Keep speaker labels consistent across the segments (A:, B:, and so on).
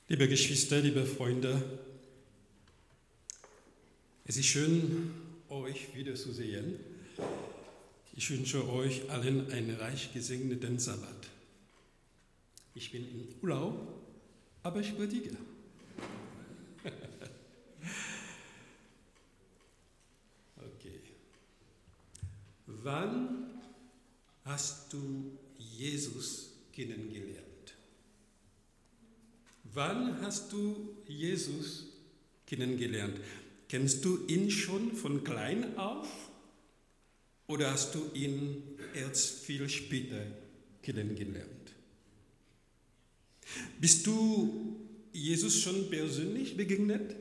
A: Liebe Geschwister, liebe Freunde, es ist schön, euch wiederzusehen. Ich wünsche euch allen einen reich gesegneten Sabbat. Ich bin im Urlaub, aber ich predige. Okay. Wann hast du Jesus kennengelernt? Wann hast du Jesus kennengelernt? Kennst du ihn schon von klein auf oder hast du ihn erst viel später kennengelernt? Bist du Jesus schon persönlich begegnet?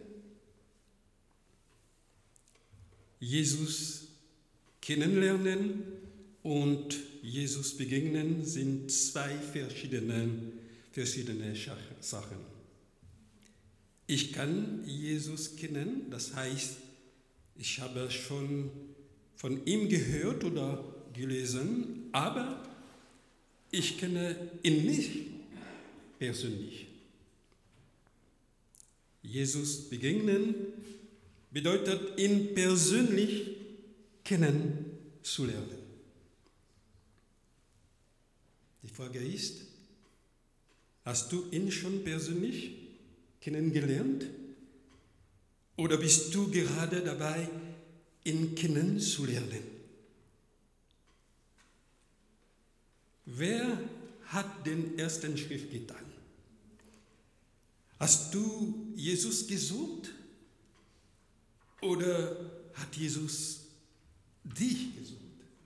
A: Jesus kennenlernen und Jesus begegnen sind zwei verschiedene Sachen. Ich kann Jesus kennen, das heißt, ich habe schon von ihm gehört oder gelesen, aber ich kenne ihn nicht persönlich. Jesus begegnen bedeutet, ihn persönlich kennenzulernen. Die Frage ist, hast du ihn schon persönlich kennengelernt? Oder bist du gerade dabei, ihn kennenzulernen? Wer hat den ersten Schritt getan? Hast du Jesus gesucht? Oder hat Jesus dich gesucht?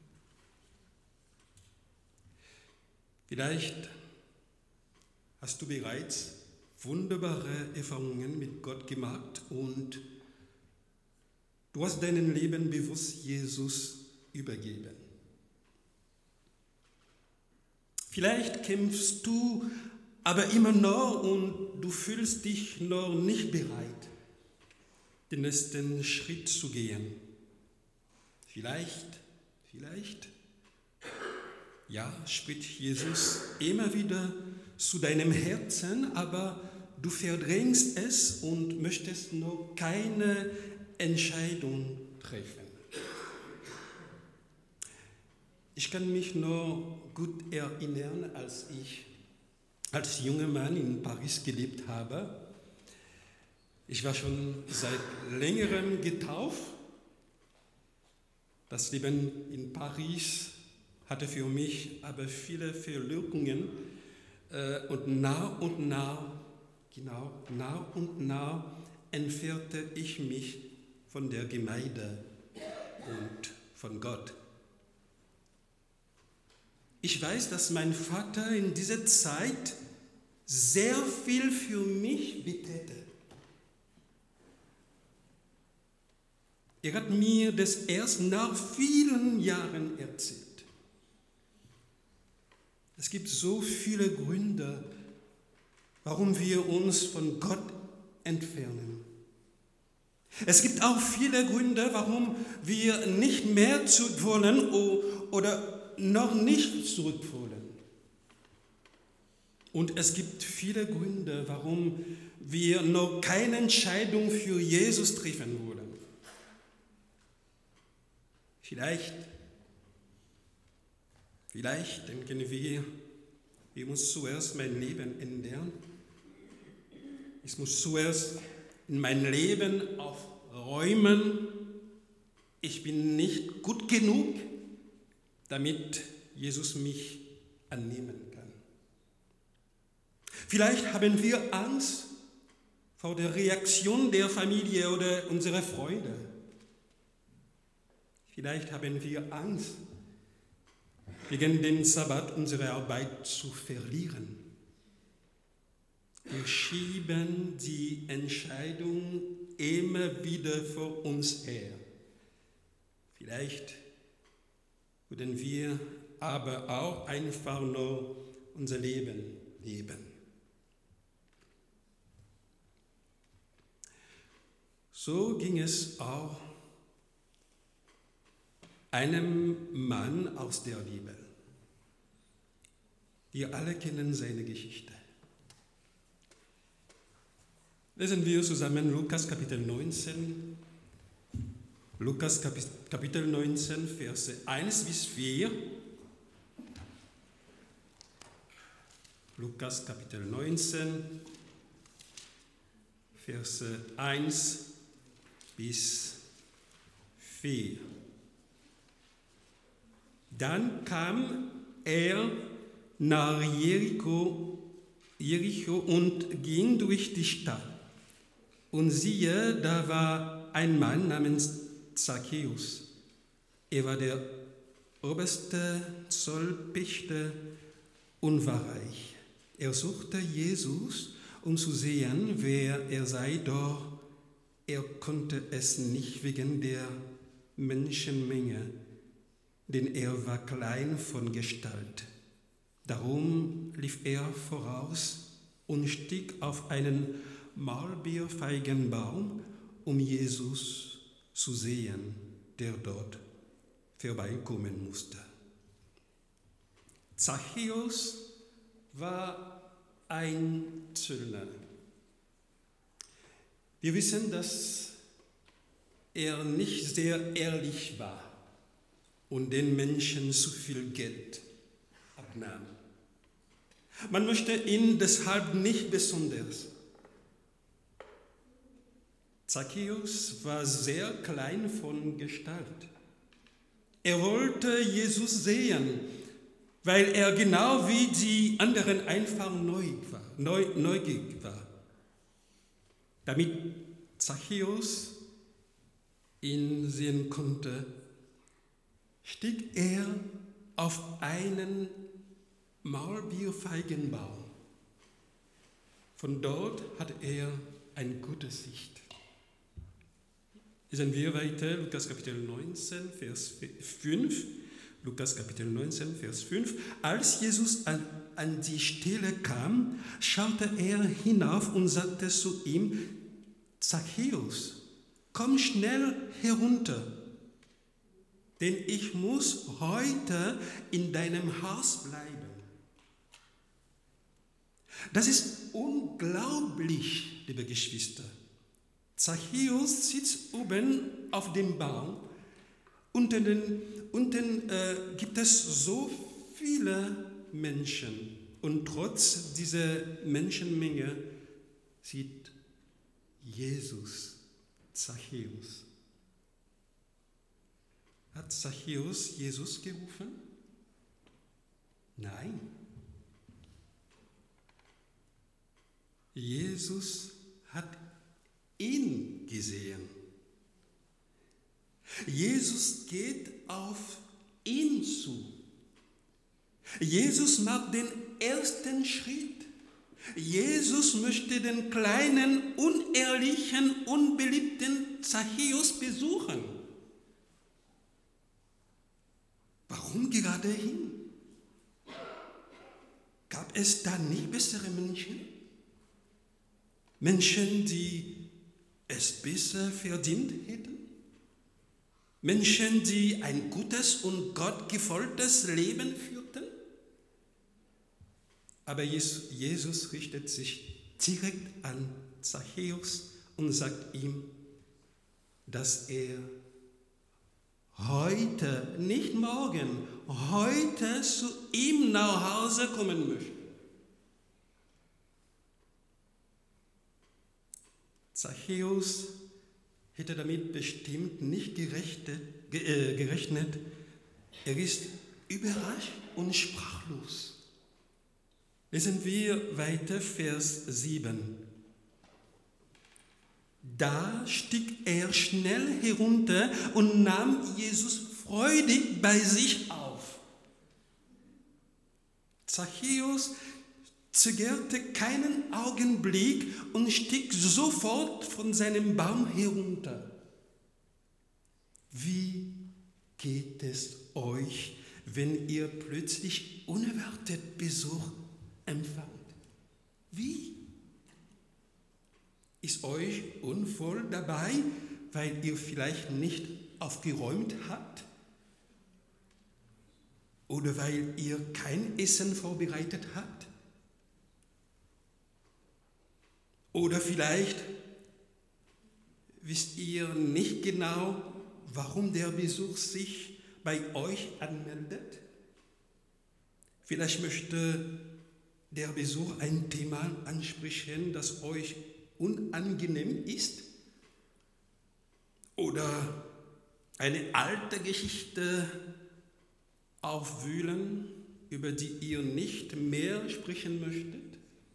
A: Vielleicht hast du bereits wunderbare Erfahrungen mit Gott gemacht und du hast dein Leben bewusst Jesus übergeben. Vielleicht kämpfst du aber immer noch und du fühlst dich noch nicht bereit, den nächsten Schritt zu gehen. Vielleicht, ja, spricht Jesus immer wieder zu deinem Herzen, aber du verdrängst es und möchtest noch keine Entscheidung treffen. Ich kann mich noch gut erinnern, als ich als junger Mann in Paris gelebt habe. Ich war schon seit längerem getauft. Das Leben in Paris hatte für mich aber viele Verwirkungen. Und nach und nach entfernte ich mich von der Gemeinde und von Gott. Ich weiß, dass mein Vater in dieser Zeit sehr viel für mich betete. Er hat mir das erst nach vielen Jahren erzählt. Es gibt so viele Gründe, warum wir uns von Gott entfernen. Es gibt auch viele Gründe, warum wir nicht mehr zurück wollen oder noch nicht zurück wollen. Und es gibt viele Gründe, warum wir noch keine Entscheidung für Jesus treffen wollen. Vielleicht denken wir, ich muss zuerst mein Leben ändern. Ich muss zuerst in mein Leben aufräumen. Ich bin nicht gut genug, damit Jesus mich annehmen kann. Vielleicht haben wir Angst vor der Reaktion der Familie oder unserer Freunde. Vielleicht haben wir Angst, wegen dem Sabbat unsere Arbeit zu verlieren. Wir schieben die Entscheidung immer wieder vor uns her. Vielleicht würden wir aber auch einfach nur unser Leben leben. So ging es auch einem Mann aus der Bibel. Wir alle kennen seine Geschichte. Lesen wir zusammen Lukas Kapitel 19. Lukas Kapitel 19, Verse 1 bis 4. Lukas Kapitel 19, Verse 1 bis 4. Dann kam er nach Jericho und ging durch die Stadt. Und siehe, da war ein Mann namens Zachäus. Er war der oberste Zollpächter und war reich. Er suchte Jesus, um zu sehen, wer er sei, doch er konnte es nicht wegen der Menschenmenge, denn er war klein von Gestalt. Darum lief er voraus und stieg auf einen Maulbeerfeigenbaum, um Jesus zu sehen, der dort vorbeikommen musste. Zachäus war ein Zöllner. Wir wissen, dass er nicht sehr ehrlich war und den Menschen zu viel Geld abnahm. Man möchte ihn deshalb nicht besonders. Zachäus war sehr klein von Gestalt. Er wollte Jesus sehen, weil er genau wie die anderen einfach neugierig war. Damit Zachäus ihn sehen konnte, stieg er auf einen Maulbeerfeigenbaum. Von dort hatte er eine gute Sicht. Lesen wir weiter, Lukas Kapitel 19, Vers 5. Lukas Kapitel 19, Vers 5. Als Jesus an die Stelle kam, schaute er hinauf und sagte zu ihm: Zachäus, komm schnell herunter, denn ich muss heute in deinem Haus bleiben. Das ist unglaublich, liebe Geschwister. Zachäus sitzt oben auf dem Baum. Unten gibt es so viele Menschen. Und trotz dieser Menschenmenge sieht Jesus Zachäus. Hat Zachäus Jesus gerufen? Nein. Jesus hat ihn gesehen. Jesus geht auf ihn zu. Jesus macht den ersten Schritt. Jesus möchte den kleinen, unehrlichen, unbeliebten Zachäus besuchen. Warum gerade ihn? Gab es da nicht bessere Menschen? Menschen, die es besser verdient hätten? Menschen, die ein gutes und gottgefolltes Leben führten? Aber Jesus richtet sich direkt an Zachäus und sagt ihm, dass er heute, nicht morgen, heute zu ihm nach Hause kommen möchte. Zachäus hätte damit bestimmt nicht gerechnet. Er ist überrascht und sprachlos. Lesen wir weiter, Vers 7. Da stieg er schnell herunter und nahm Jesus freudig bei sich auf. Zachäus zögerte keinen Augenblick und stieg sofort von seinem Baum herunter. Wie geht es euch, wenn ihr plötzlich unerwartet Besuch empfangt? Wie? Ist euch unwohl dabei, weil ihr vielleicht nicht aufgeräumt habt? Oder weil ihr kein Essen vorbereitet habt? Oder vielleicht wisst ihr nicht genau, warum der Besuch sich bei euch anmeldet. Vielleicht möchte der Besuch ein Thema ansprechen, das euch unangenehm ist. Oder eine alte Geschichte aufwühlen, über die ihr nicht mehr sprechen möchtet.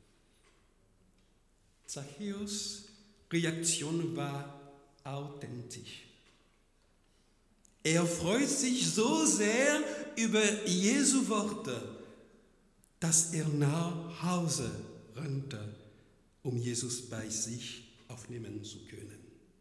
A: Zachäus' Reaktion war authentisch. Er freut sich so sehr über Jesu Worte, dass er nach Hause rannte, um Jesus bei sich aufnehmen zu können.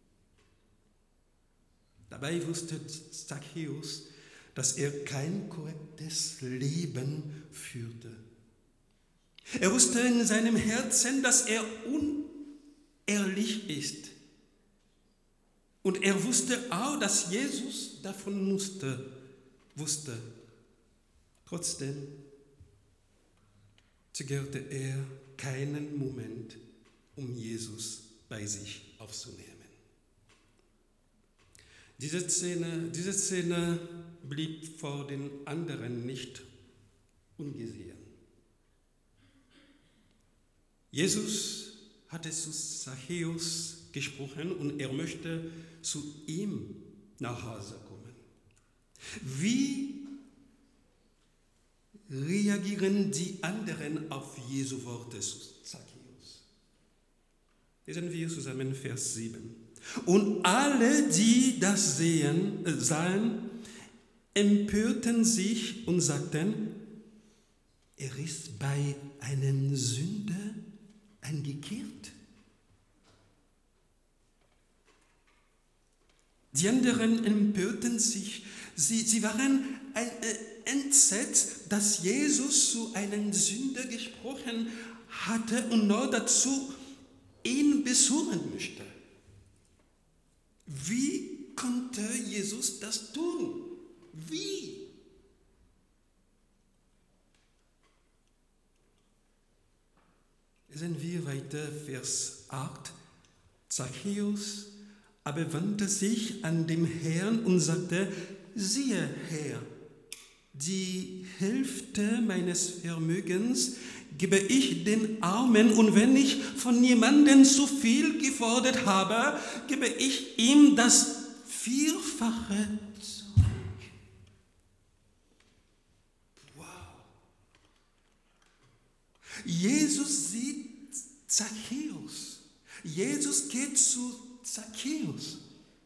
A: Dabei wusste Zachäus, dass er kein korrektes Leben führte. Er wusste in seinem Herzen, dass er unehrlich ist. Und er wusste auch, dass Jesus davon wusste. Trotzdem zögerte er keinen Moment, um Jesus bei sich aufzunehmen. Diese Szene blieb vor den anderen nicht ungesehen. Jesus hatte zu Zachäus gesprochen und er möchte zu ihm nach Hause kommen. Wie reagieren die anderen auf Jesu Worte zu Zachäus? Lesen wir zusammen Vers 7. Und alle, die das sahen, empörten sich und sagten, er ist bei einem Sünder eingekehrt. Die anderen empörten sich. Sie waren entsetzt, dass Jesus zu einem Sünder gesprochen hatte und noch dazu ihn besuchen möchte. Wie konnte Jesus das tun? Wie? Lesen wir weiter, Vers 8. Zachäus aber wandte sich an den Herrn und sagte, siehe, Herr, die Hälfte meines Vermögens gebe ich den Armen, und wenn ich von jemandem zu viel gefordert habe, gebe ich ihm das Vierfache zurück. Wow. Jesus sieht Zachäus. Jesus geht zu Zachäus.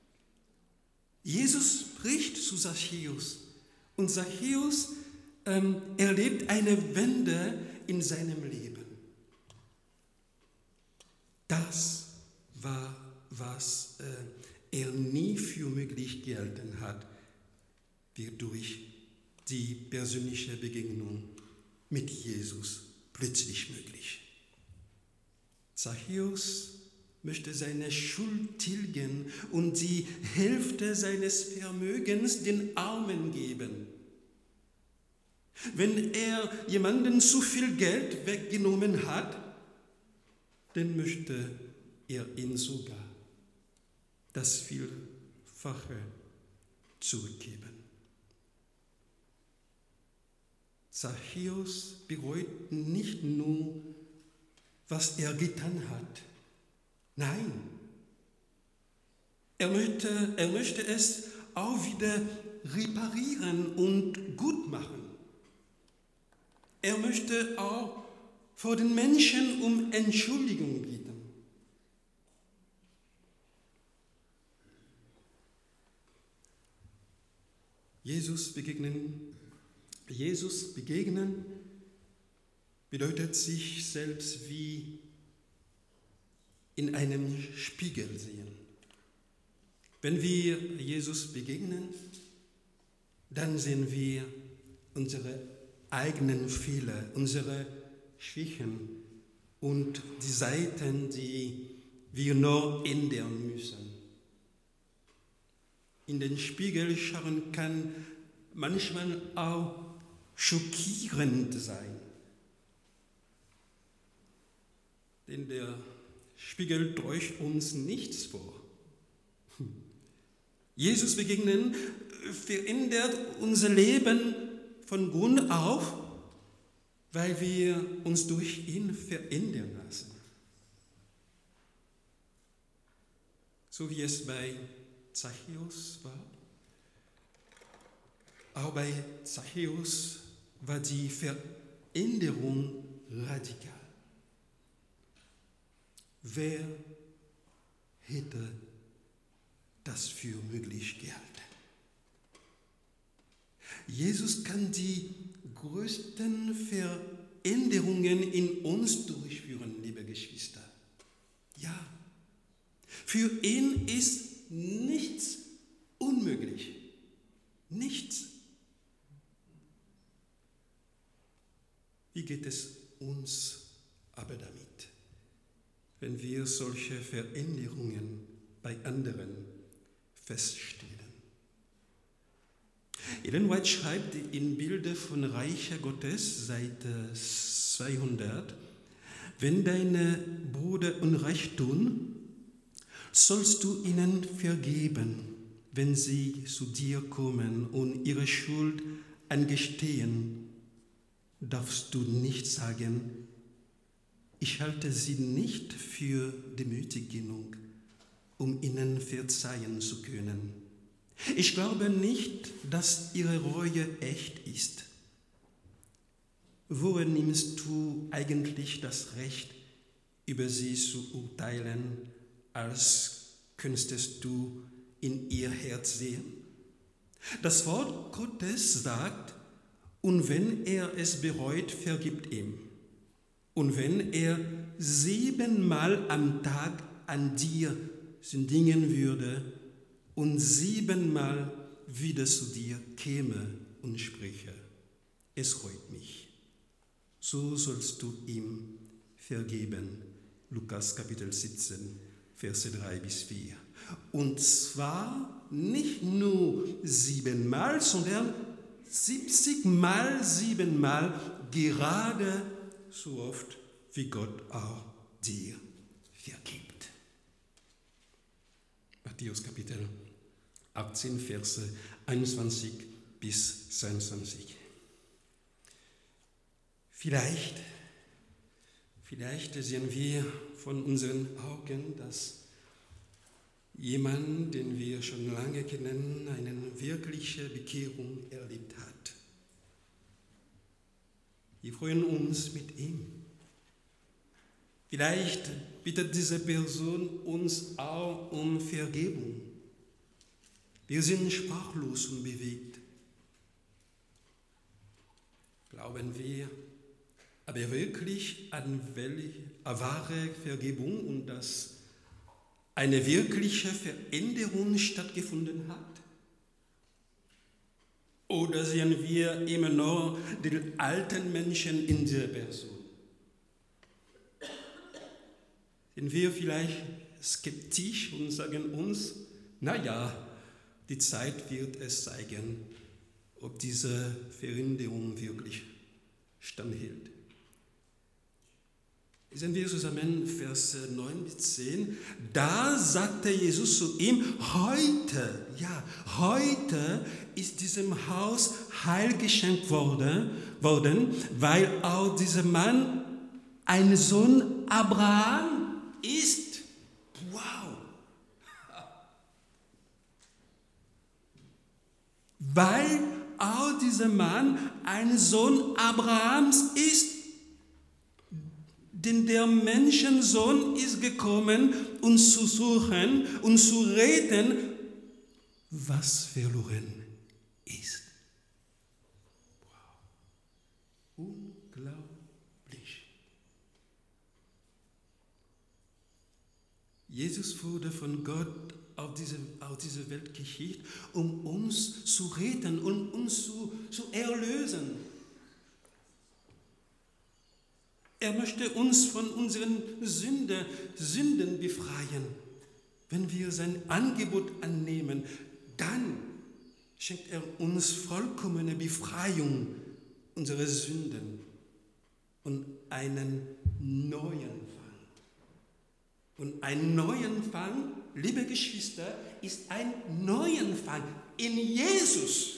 A: Jesus spricht zu Zachäus. Und Zachäus erlebt eine Wende in seinem Leben. Das war, was er nie für möglich gehalten hat, wird durch die persönliche Begegnung mit Jesus plötzlich möglich. Zachäus möchte seine Schuld tilgen und die Hälfte seines Vermögens den Armen geben. Wenn er jemanden zu viel Geld weggenommen hat, dann möchte er ihm sogar das Vielfache zurückgeben. Zachäus bereut nicht nur, was er getan hat. Nein, er möchte es auch wieder reparieren und gut machen. Er möchte auch vor den Menschen um Entschuldigung bitten. Jesus begegnen bedeutet sich selbst wie in einem Spiegel sehen. Wenn wir Jesus begegnen, dann sehen wir unsere eigenen Fehler, unsere Schwächen und die Seiten, die wir noch ändern müssen. In den Spiegel schauen kann manchmal auch schockierend sein. Denn der spiegelt euch uns nichts vor. Jesus begegnen verändert unser Leben von Grund auf, weil wir uns durch ihn verändern lassen. So wie es bei Zachäus war. Auch bei Zachäus war die Veränderung radikal. Wer hätte das für möglich gehalten? Jesus kann die größten Veränderungen in uns durchführen, liebe Geschwister. Ja, für ihn ist nichts unmöglich. Nichts. Wie geht es uns aber damit, wenn wir solche Veränderungen bei anderen feststellen? Ellen White schreibt in Bilder von Reicher Gottes, Seite 200, wenn deine Brüder Unrecht tun, sollst du ihnen vergeben, wenn sie zu dir kommen und ihre Schuld eingestehen, darfst du nicht sagen, ich halte sie nicht für demütig genug, um ihnen verzeihen zu können. Ich glaube nicht, dass ihre Reue echt ist. Woher nimmst du eigentlich das Recht, über sie zu urteilen, als könntest du in ihr Herz sehen? Das Wort Gottes sagt, und wenn er es bereut, vergibt ihm. Und wenn er 7-mal am Tag an dir sündigen würde und 7-mal wieder zu dir käme und spräche, es reut mich, so sollst du ihm vergeben. Lukas Kapitel 17, Verse 3-4. Und zwar nicht nur 7-mal, sondern 70-mal, 7-mal, gerade so oft, wie Gott auch dir vergibt. Matthäus Kapitel 18, Verse 21-22. Vielleicht sehen wir von unseren Augen, dass jemand, den wir schon lange kennen, eine wirkliche Bekehrung erlebt hat. Wir freuen uns mit ihm. Vielleicht bittet diese Person uns auch um Vergebung. Wir sind sprachlos und bewegt. Glauben wir aber wirklich an wahre Vergebung und dass eine wirkliche Veränderung stattgefunden hat? Oder sehen wir immer noch den alten Menschen in dieser Person? Sind wir vielleicht skeptisch und sagen uns, naja, die Zeit wird es zeigen, ob diese Veränderung wirklich standhält. Lesen wir zusammen Vers 9-10. Da sagte Jesus zu ihm, heute ist diesem Haus Heil geschenkt worden, weil auch dieser Mann ein Sohn Abraham ist. Wow! Weil auch dieser Mann ein Sohn Abrahams ist. Denn der Menschensohn ist gekommen, uns zu suchen und zu retten, was verloren ist. Wow. Unglaublich. Jesus wurde von Gott auf diese Welt geschickt, um uns zu retten und uns zu erlösen. Er möchte uns von unseren Sünden befreien. Wenn wir sein Angebot annehmen, dann schenkt er uns vollkommene Befreiung unserer Sünden und einen neuen Anfang. Und ein Neuanfang, liebe Geschwister, ist ein Neuanfang in Jesus.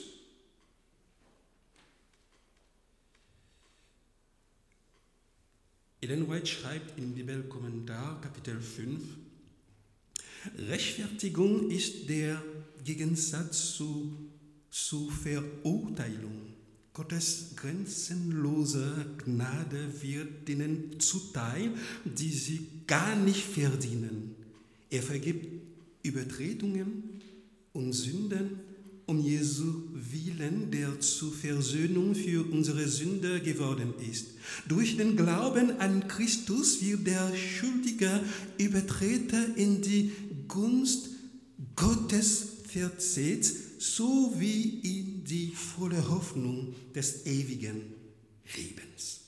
A: Ellen White schreibt im Bibelkommentar, Kapitel 5, Rechtfertigung ist der Gegensatz zur Verurteilung. Gottes grenzenlose Gnade wird denen zuteil, die sie gar nicht verdienen. Er vergibt Übertretungen und Sünden um Jesu Willen, der zur Versöhnung für unsere Sünde geworden ist. Durch den Glauben an Christus wird der schuldige Übertreter in die Gunst Gottes versetzt, sowie in die volle Hoffnung des ewigen Lebens.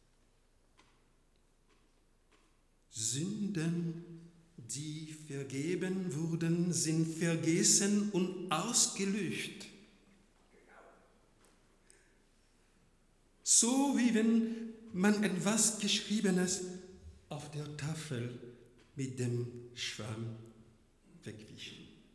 A: Sünden, die vergeben wurden, sind vergessen und ausgelöscht. So wie wenn man etwas Geschriebenes auf der Tafel mit dem Schwamm wegwischt.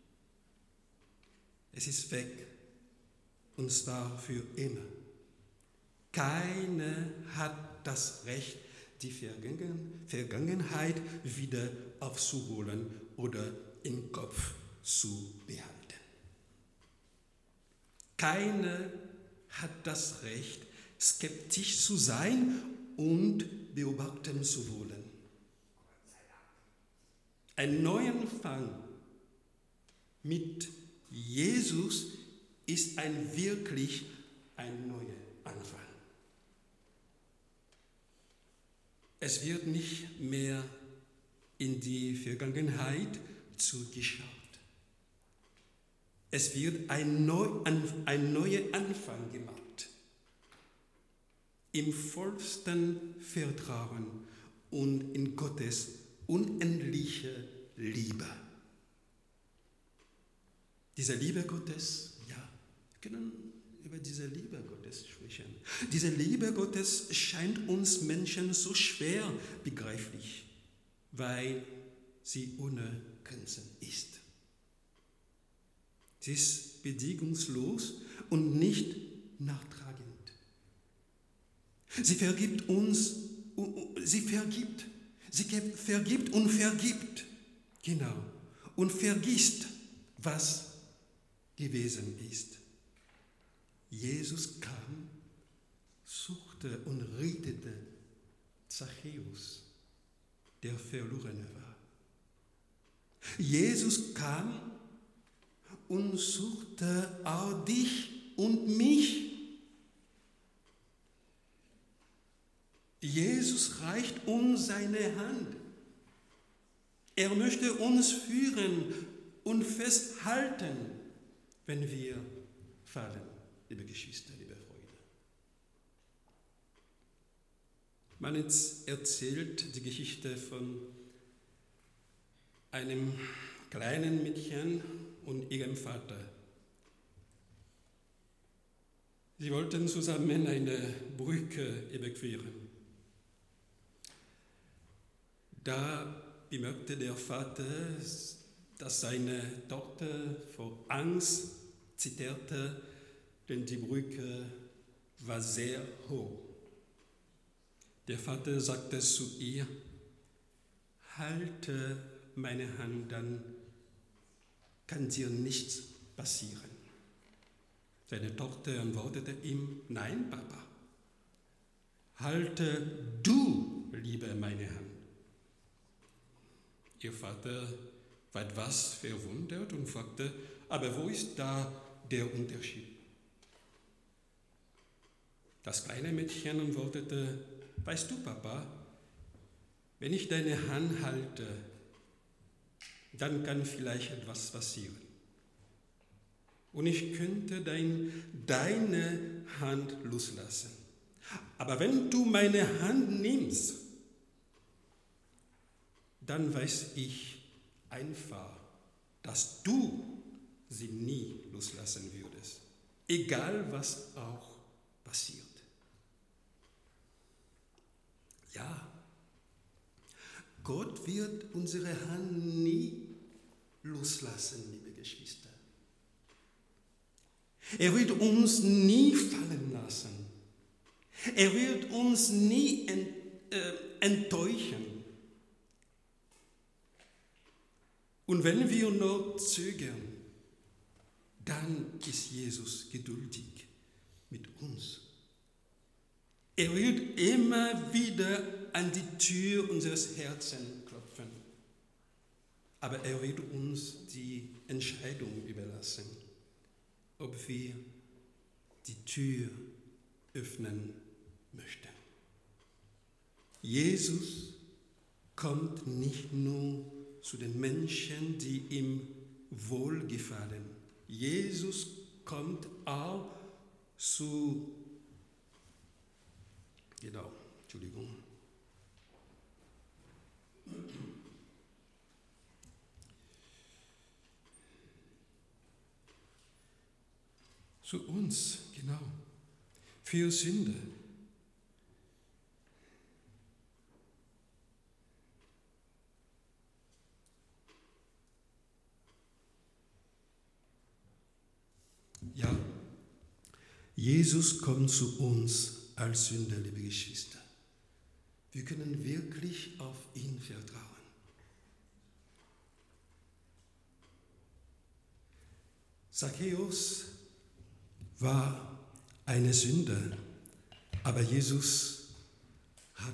A: Es ist weg, und zwar für immer. Keiner hat das Recht, die Vergangenheit wieder aufzuholen oder im Kopf zu behalten. Keiner hat das Recht, skeptisch zu sein und beobachten zu wollen. Ein Neuanfang mit Jesus ist wirklich ein neuer Anfang. Es wird nicht mehr in die Vergangenheit zurückgeschaut. Es wird ein neuer Anfang gemacht. Im vollsten Vertrauen und in Gottes unendliche Liebe. Diese Liebe Gottes, ja, wir können über diese Liebe Gottes sprechen. Diese Liebe Gottes scheint uns Menschen so schwer begreiflich, weil sie ohne Grenzen ist. Sie ist bedingungslos und nicht nachtragend. Sie vergibt und vergibt, genau, und vergisst, was gewesen ist. Jesus kam, suchte und rettete Zachäus, der Verlorene war. Jesus kam und suchte auch dich und mich. Jesus reicht uns seine Hand. Er möchte uns führen und festhalten, wenn wir fallen, liebe Geschwister, liebe Freunde. Man erzählt die Geschichte von einem kleinen Mädchen und ihrem Vater. Sie wollten zusammen eine Brücke überqueren. Da bemerkte der Vater, dass seine Tochter vor Angst zitterte, denn die Brücke war sehr hoch. Der Vater sagte zu ihr, halte meine Hand, dann kann dir nichts passieren. Seine Tochter antwortete ihm, nein, Papa, halte du lieber meine Hand. Ihr Vater war etwas verwundert und fragte, aber wo ist da der Unterschied? Das kleine Mädchen antwortete, weißt du, Papa, wenn ich deine Hand halte, dann kann vielleicht etwas passieren. Und ich könnte deine Hand loslassen. Aber wenn du meine Hand nimmst, dann weiß ich einfach, dass du sie nie loslassen würdest, egal was auch passiert. Ja, Gott wird unsere Hand nie loslassen, liebe Geschwister. Er wird uns nie fallen lassen. Er wird uns nie enttäuschen. Und wenn wir noch zögern, dann ist Jesus geduldig mit uns. Er wird immer wieder an die Tür unseres Herzens klopfen. Aber er wird uns die Entscheidung überlassen, ob wir die Tür öffnen möchten. Jesus kommt nicht nur zu den Menschen, die ihm wohlgefallen. Jesus kommt auch zu zu uns, für Sünde. Ja, Jesus kommt zu uns als Sünder, liebe Geschwister. Wir können wirklich auf ihn vertrauen. Zachäus war eine Sünde, aber Jesus hat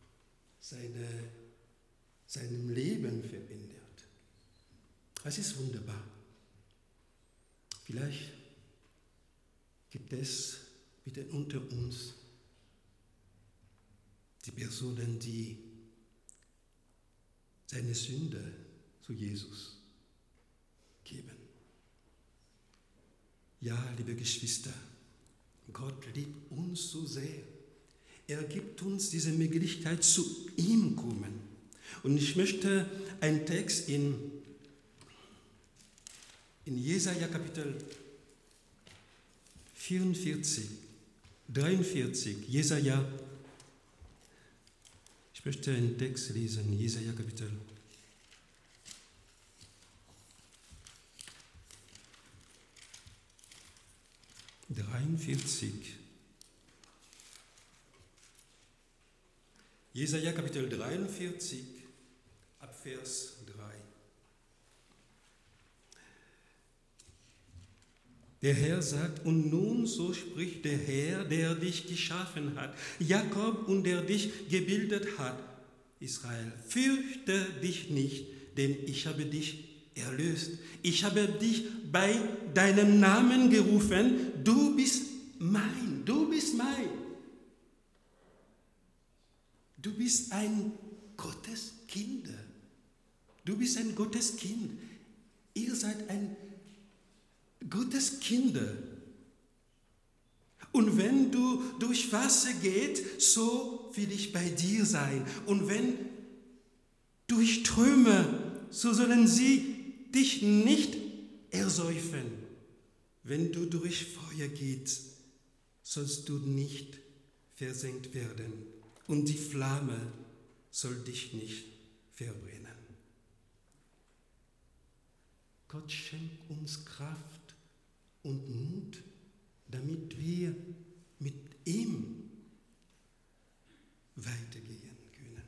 A: sein Leben verändert. Das ist wunderbar. Vielleicht gibt es bitte unter uns die Personen, die seine Sünde zu Jesus geben. Ja, liebe Geschwister, Gott liebt uns so sehr. Er gibt uns diese Möglichkeit, zu ihm kommen. Und ich möchte einen Text in Jesaja Kapitel 43, Jesaja. Ich möchte einen Text lesen, Jesaja Kapitel 43. Jesaja Kapitel 43, ab Vers 3. Der Herr sagt, und nun so spricht der Herr, der dich geschaffen hat, Jakob, und der dich gebildet hat, Israel. Fürchte dich nicht, denn ich habe dich erlöst. Ich habe dich bei deinem Namen gerufen, du bist mein, du bist mein. Du bist ein Gotteskind. Du bist ein Gotteskind. Ihr seid ein Gottes Kinder. Und wenn du durch Wasser gehst, so will ich bei dir sein. Und wenn durch Ströme, so sollen sie dich nicht ersäufen. Wenn du durch Feuer gehst, sollst du nicht versenkt werden. Und die Flamme soll dich nicht verbrennen. Gott schenkt uns Kraft und Mut, damit wir mit ihm weitergehen können.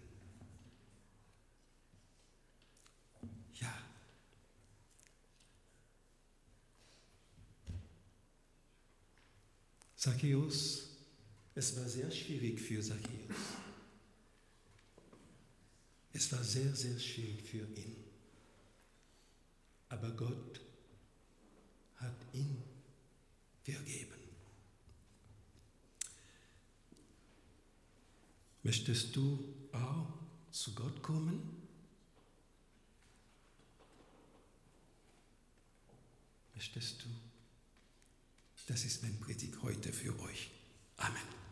A: Ja. Zachäus, es war sehr schwierig für Zachäus. Es war sehr, sehr schwierig für ihn. Aber Gott hat ihn vergeben. Möchtest du auch zu Gott kommen? Möchtest du? Das ist mein Predigt heute für euch. Amen.